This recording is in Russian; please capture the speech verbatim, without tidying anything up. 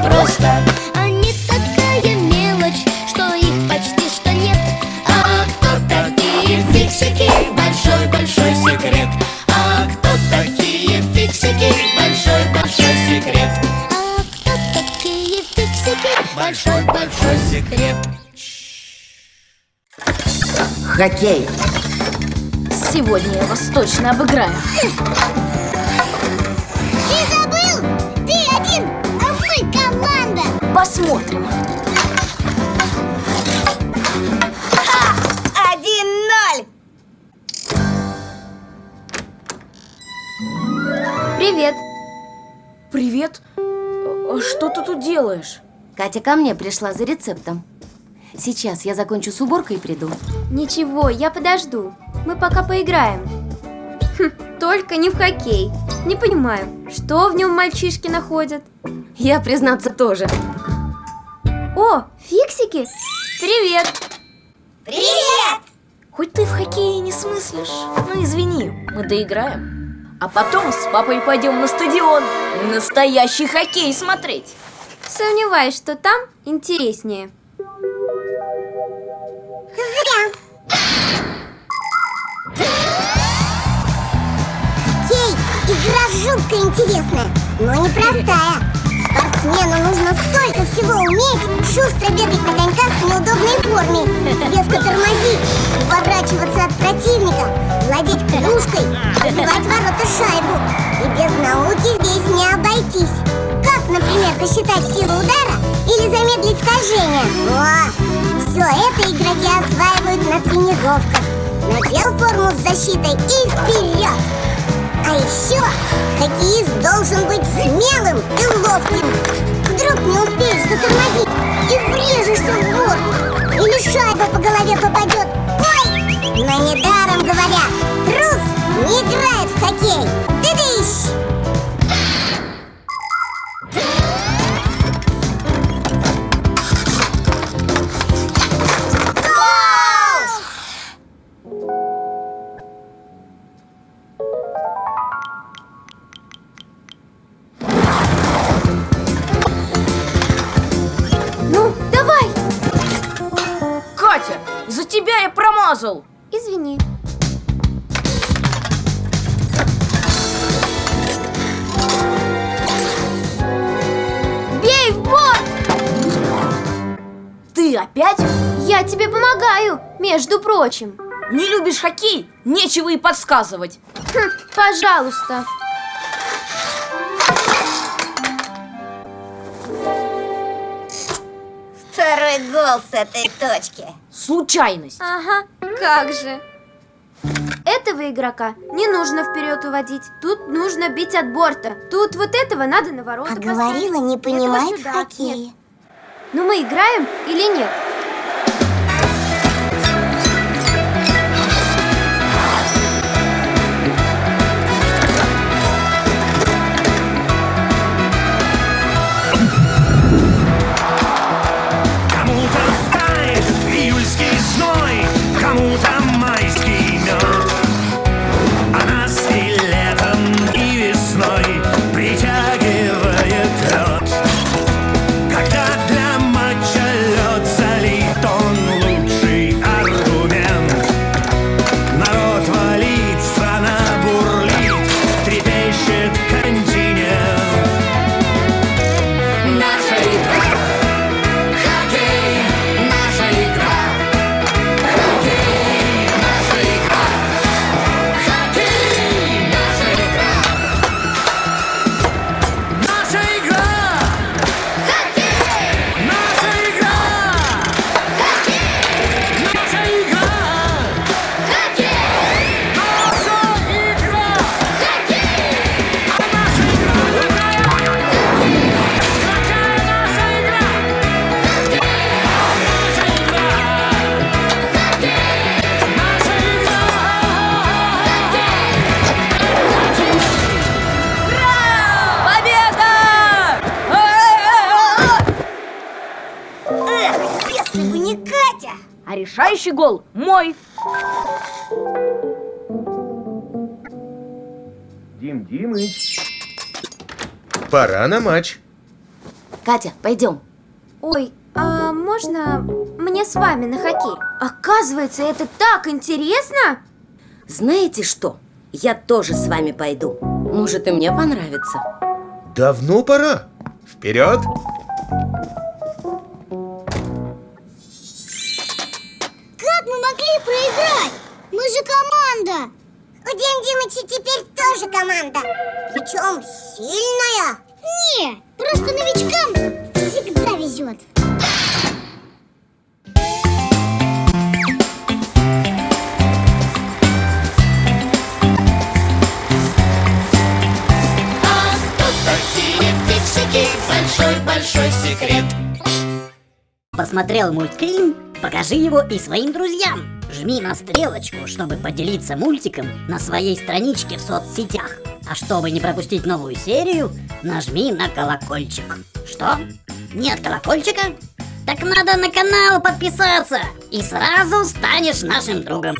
просто. Они такая мелочь, что их почти что нет. А кто такие фиксики? Большой-большой секрет. А кто такие фиксики? Большой-большой секрет. А кто такие фиксики? Большой-большой секрет. Хоккей. Сегодня я вас точно обыграю. Ты забыл? Ты один, а мы команда. Посмотрим. Один-ноль. Привет. Привет. А что ты тут делаешь? Катя ко мне пришла за рецептом. Сейчас я закончу с уборкой и приду. Ничего, я подожду. Мы пока поиграем. Хм, только не в хоккей. Не понимаю, что в нем мальчишки находят. Я, признаться, тоже. О, фиксики! Привет! Привет! Хоть ты в хоккее не смыслишь, ну извини, мы доиграем. А потом с папой пойдем на стадион настоящий хоккей смотреть. Сомневаюсь, что там интереснее. Зря. Хоккей – игра жутко интересная, но непростая. Спортсмену нужно столько всего уметь: шустро бегать на коньках в неудобной форме, резко тормозить, уворачиваться от противника, владеть клюшкой, забивать в ворота шайбу. И без науки здесь не обойтись. Как, например, посчитать силу удара или замедлить скольжение. О, все это игроки осваивают на тренировках. Надел форму с защитой и вперед! А еще хоккеист должен быть смелым и ловким. Вдруг не успеешь затормозить и врежешься в борт, или шайба по голове попадет. Ой! Но недаром говорят: трус не играет в хоккей. Ты-дыщ! Ну, давай! Катя, из-за тебя я промазал. Извини. Бей в борт! Ты опять? Я тебе помогаю, между прочим. Не любишь хоккей? Нечего и подсказывать. Хм, пожалуйста. Второй гол с этой точки. Случайность. Ага, как же. Этого игрока не нужно вперед уводить. Тут нужно бить от борта. Тут вот этого надо на ворота А поставить. говорила, не Этого понимает в сюда. хоккее. Нет. Ну мы играем или нет? Кому-то втает июльский зной, кому-то майский мед. А нас и летом, и весной притягивает лед. Когда для матча лед залит, он лучший аргумент. Народ валит, страна бурлит, трепещет континент. Наша игра, хоккей, наша игра, хоккей, наша игра, хоккей, наша игра, наша игра, хоккей, наша игра, хоккей, наша игра, хоккей, наша игра, хоккей, а наша игра какая? Какая наша игра? Наша игра! Наша игра! Победа! Эх, если бы не Катя. А решающий гол мой. Дим Димыч, пора на матч. Катя, пойдем. Ой, а можно мне с вами на хоккей? Оказывается, это так интересно! Знаете что? Я тоже с вами пойду. Может, и мне понравится. Давно пора. Вперед! Как мы могли проиграть? Мы же команда. У День Димыча теперь тоже команда. Причем сильная. Не, просто новичкам всегда везет. А кто такие фиксики? Большой-большой секрет. Посмотрел мультфильм? Покажи его и своим друзьям. Жми на стрелочку, чтобы поделиться мультиком на своей страничке в соцсетях. А чтобы не пропустить новую серию, нажми на колокольчик. Что? Нет колокольчика? Так надо на канал подписаться, и сразу станешь нашим другом.